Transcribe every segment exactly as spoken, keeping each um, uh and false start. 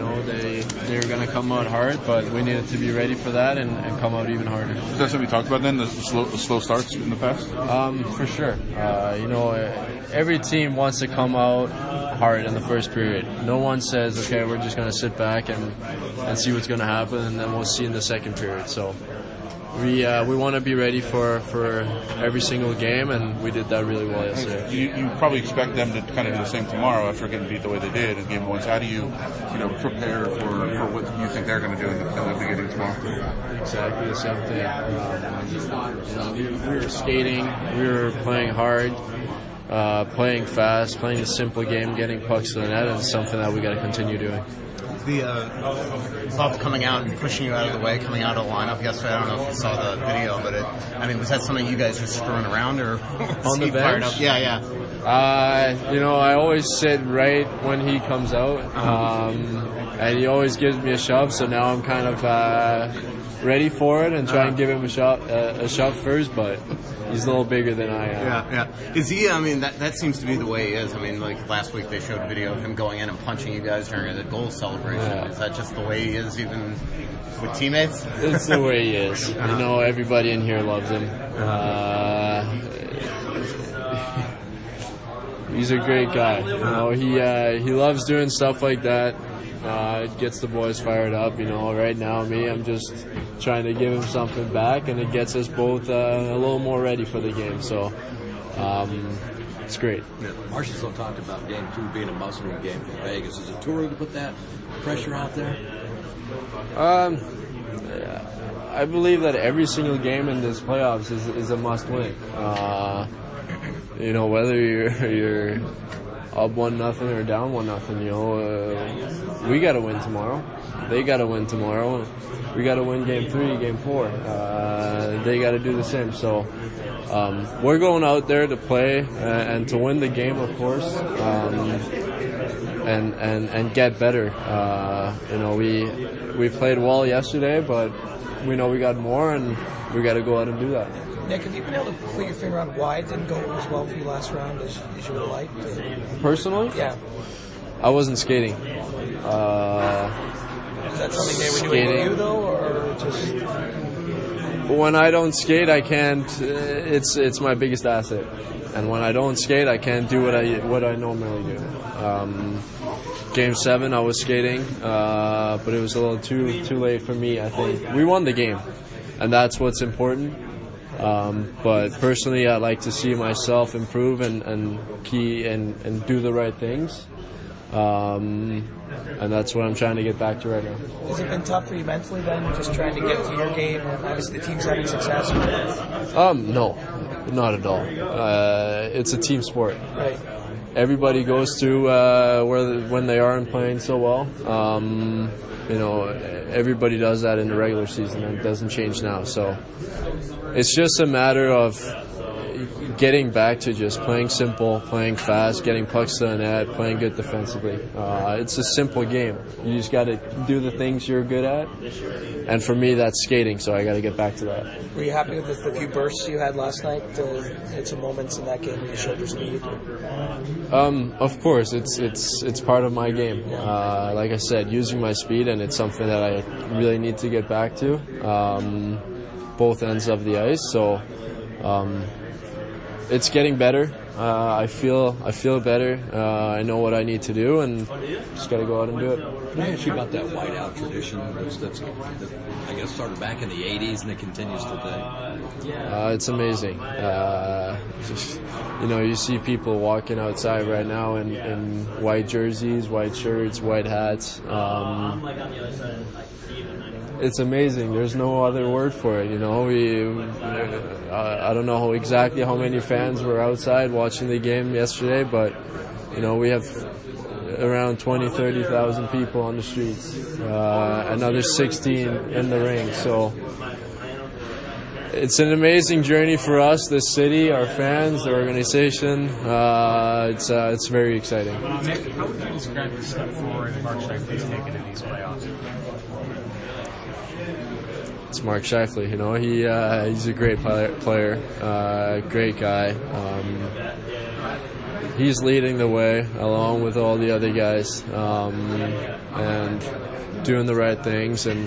know, they they were going to come out hard, but we needed to be ready for that and, and come out even harder. Is that something we talked about then, the slow, the slow starts in the past? Um, for sure. Uh, you know, every team wants to come out hard in the first period. No one says, okay, we're just going to sit back and, and see what's going to happen, and then we'll see in the second period. So we uh, we want to be ready for, for every single game, and we did that really well yesterday. You, you probably expect them to kind of do the same tomorrow after getting beat the way they did in game one. So how do you, you know, prepare for, for what you think they're going to do in the, in the beginning tomorrow? Exactly the same thing. Um, you know, we, we were skating, we were playing hard, uh, playing fast, playing a simple game, getting pucks to the net, and it's something that we got to continue doing. The uh, Buff coming out and pushing you out of the way, coming out of the lineup yesterday. I don't know if you saw the video, but it, I mean, was that something you guys were screwing around or on the bench? Yeah, yeah. Uh, you know, I always sit right when he comes out, um, and he always gives me a shove. So now I'm kind of uh, ready for it and try and give him a shove, uh, a shove first, but he's a little bigger than I am. Yeah, yeah. Is he? I mean, that that seems to be the way he is. I mean, like last week they showed a video of him going in and punching you guys during the goal celebration. Yeah. Is that just the way he is, even with teammates? It's the way he is. You know, everybody in here loves him. Uh, he's a great guy. You know, he uh, he loves doing stuff like that. Uh, it gets the boys fired up. You know, right now, me, I'm just trying to give him something back, and it gets us both uh, a little more ready for the game. So, um, it's great. Yeah. Marchessault talked about game two being a must-win game for Vegas. Is it too early to put that pressure out there? Um, I believe that every single game in this playoffs is is a must-win. Uh, you know, whether you're you're up one nothing or down one nothing, you know, uh, we got to win tomorrow. They got to win tomorrow. We got to win game three, game four. Uh, they got to do the same. So um, we're going out there to play and, and to win the game, of course, um, and and and get better. Uh, you know, we we played well yesterday, but we know we got more, and we got to go out and do that. Nick, have you been able to put your finger on why it didn't go as well for you last round as, as you would like? Personally? Yeah. I wasn't skating. Uh, Is that something they were doing with you, though, or just... When I don't skate, I can't... It's it's my biggest asset. And when I don't skate, I can't do what I what I normally do. Um, game seven, I was skating, uh, but it was a little too too late for me, I think. We won the game, and that's what's important. Um, but personally, I like to see myself improve and, and key and, and do the right things. Um, and that's what I'm trying to get back to right now. Has it been tough for you mentally then, just trying to get to your game? Obviously the team's having success. Um, no, not at all. Uh, it's a team sport. Right. Everybody goes through uh, where the, when they aren't playing so well. Um, you know, everybody does that in the regular season, and it doesn't change now. So it's just a matter of getting back to just playing simple, playing fast, getting pucks to the net, playing good defensively. Uh, it's a simple game. You just got to do the things you're good at. And for me, that's skating, so I got to get back to that. Were you happy with the, the few bursts you had last night? Uh, had some moments in that game where you showed your speed? Um, of course, it's it's it's part of my game. Uh, like I said, using my speed, and it's something that I really need to get back to. Um, both ends of the ice, so. Um, It's getting better. Uh, I feel I feel better. Uh, I know what I need to do, and just got to go out and do it. Can I ask you about that whiteout tradition that's, that's, that I guess started back in the eighties and it continues today? Uh, it's amazing. Uh, just, you know, you see people walking outside right now in, in white jerseys, white shirts, white hats. Um, It's amazing. There's no other word for it. You know, we. Uh, I don't know exactly how many fans were outside watching the game yesterday, but you know, we have around twenty, thirty thousand people on the streets. Uh, another sixteen in the rink. So it's an amazing journey for us, this city, our fans, the organization. Uh, it's uh, it's very exciting. Nick, how would you describe the step forward Mark Scheifele's taken in these playoffs? It's Mark Scheifele, you know, he uh, he's a great player, player uh, great guy. Um, he's leading the way along with all the other guys, um, and doing the right things. And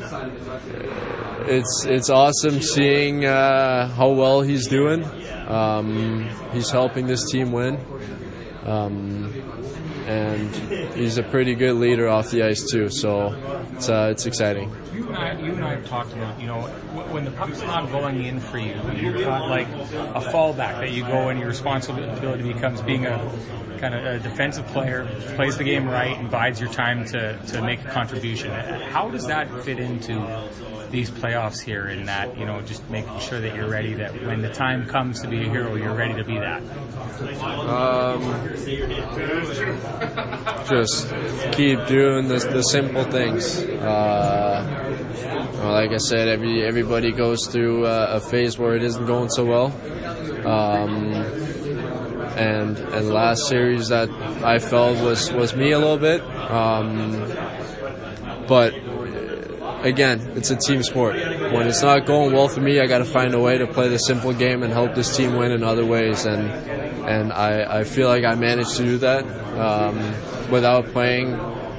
it's it's awesome seeing uh, how well he's doing. Um, he's helping this team win. Um, and he's a pretty good leader off the ice too, so it's uh, it's exciting. You and, I, you and I have talked about, you know, when the puck's not going in for you, you've got like a fallback that you go and your responsibility becomes being a kind of a defensive player, plays the game right, and bides your time to, to make a contribution. How does that fit into these playoffs here, in that, you know, just making sure that you're ready, that when the time comes to be a hero, you're ready to be that? Um, just keep doing the, the simple things. Uh, well, like I said, every everybody goes through uh, a phase where it isn't going so well. Um, and and last series that I felt was, was me a little bit. Um, but again, it's a team sport. When it's not going well for me, I got to find a way to play the simple game and help this team win in other ways. And and I, I feel like I managed to do that um, without playing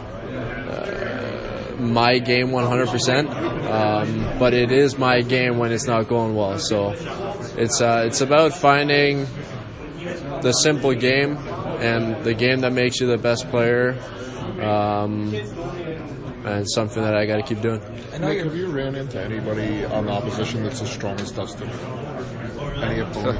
uh, my game one hundred percent. Um, but it is my game when it's not going well. So it's uh, it's about finding the simple game and the game that makes you the best player. Um, and something that I got to keep doing. Nick, have you ran into anybody on the opposition that's as strong as Dustin? Any opponent?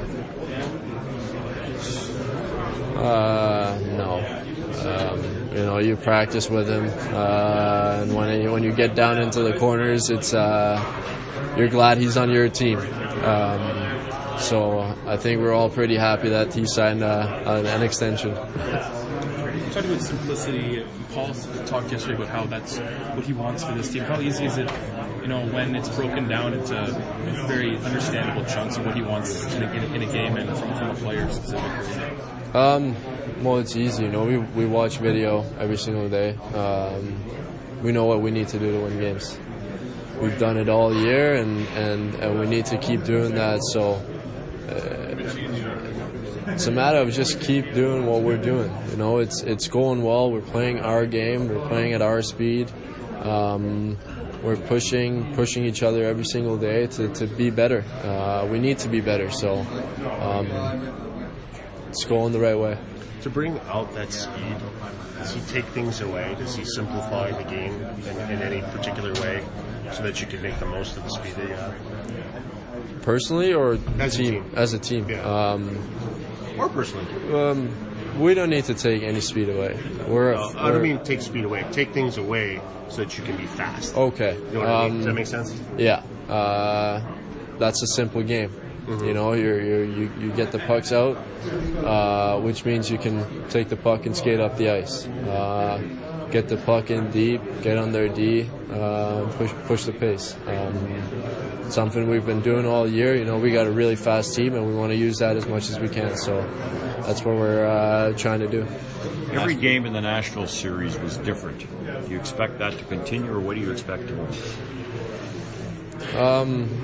uh, no. Um, you know, you practice with him, uh, and when you, when you get down into the corners, it's uh, you're glad he's on your team. Um, so I think we're all pretty happy that he signed uh, an, an extension. You talked about simplicity. Paul talked yesterday about how that's what he wants for this team. How easy is it, you know, when it's broken down into very understandable chunks of what he wants in a, in a, in a game and from, from a player specifically? Um, well, it's easy. You know, we we watch video every single day. Um, we know what we need to do to win games. We've done it all year, and, and, and we need to keep doing that. So uh, it's a matter of just keep doing what we're doing. You know, it's it's going well. We're playing our game. We're playing at our speed. Um, we're pushing pushing each other every single day to, to be better. Uh, we need to be better. So um, it's going the right way. To bring out that speed, does he take things away? Does he simplify the game in, in any particular way so that you can make the most of the speed that you have? Personally, or as team? A team. As a team. Yeah. Um, or personally? Um, we don't need to take any speed away. We're. Uh, I don't mean take speed away. Take things away so that you can be fast. Okay. You know what um, I mean? Does that make sense? Yeah. Uh, that's a simple game. Mm-hmm. You know, you're, you're, you you get the pucks out, uh, which means you can take the puck and skate up the ice. Uh, get the puck in deep, get on their D, uh, push push the pace. Um, something we've been doing all year. You know, we got a really fast team, and we want to use that as much as we can. So that's what we're uh, trying to do. Every game in the Nashville series was different. Do you expect that to continue, or what do you expect to win? Um.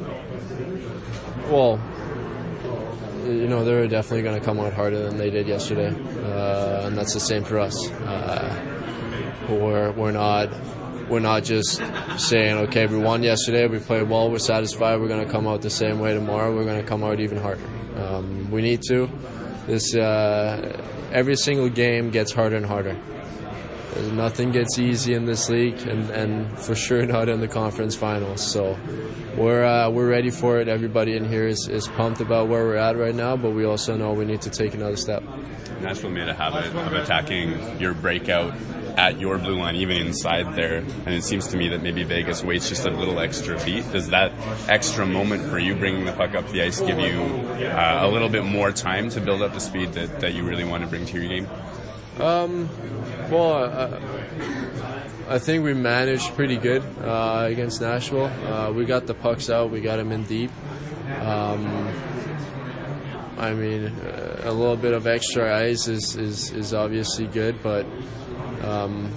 Well, you know, they're definitely going to come out harder than they did yesterday, uh, and that's the same for us. Uh, we're we're not we're not just saying, okay, we won yesterday, we played well, we're satisfied, we're going to come out the same way tomorrow. We're going to come out even harder. Um, we need to. This uh, every single game gets harder and harder. Nothing gets easy in this league, and, and for sure not in the conference finals. So we're uh, we're ready for it. Everybody in here is, is pumped about where we're at right now, but we also know we need to take another step. Nashville made a habit of attacking your breakout at your blue line, even inside there, and it seems to me that maybe Vegas waits just a little extra beat. Does that extra moment for you bringing the puck up the ice give you uh, a little bit more time to build up the speed that, that you really want to bring to your game? Um, well, uh, I think we managed pretty good uh, against Nashville. Uh, we got the pucks out, we got them in deep. Um, I mean, uh, a little bit of extra ice is, is, is obviously good, but um,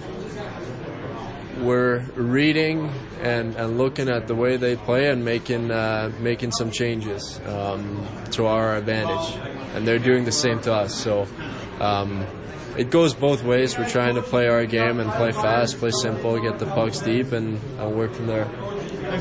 we're reading and, and looking at the way they play and making uh, making some changes um, to our advantage. and they're doing the same to us. So um, it goes both ways. We're trying to play our game and play fast, play simple, get the pucks deep, and, and work from there.